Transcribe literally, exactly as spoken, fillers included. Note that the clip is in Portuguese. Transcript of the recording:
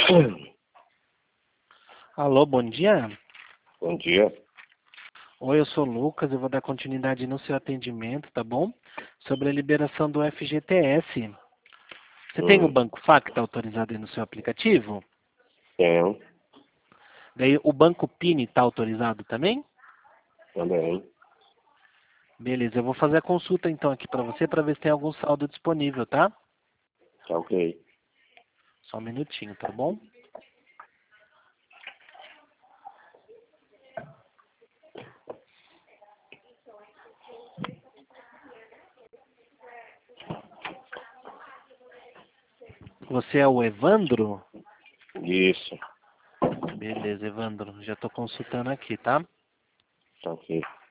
Alô, bom dia. Bom dia. Oi, eu sou o Lucas, eu vou dar continuidade no seu atendimento, tá bom? Sobre a liberação do F G T S. Você tem o Hum, Banco Facta autorizado aí no seu aplicativo? tenho, Daí o Banco Pini está autorizado também? também. Beleza, eu vou fazer a consulta então aqui para você para ver se tem algum saldo disponível, tá? Tá ok. Só um minutinho, tá bom? Você é o Evandro? Isso. Beleza, Evandro, já estou consultando aqui, tá? Tá ok.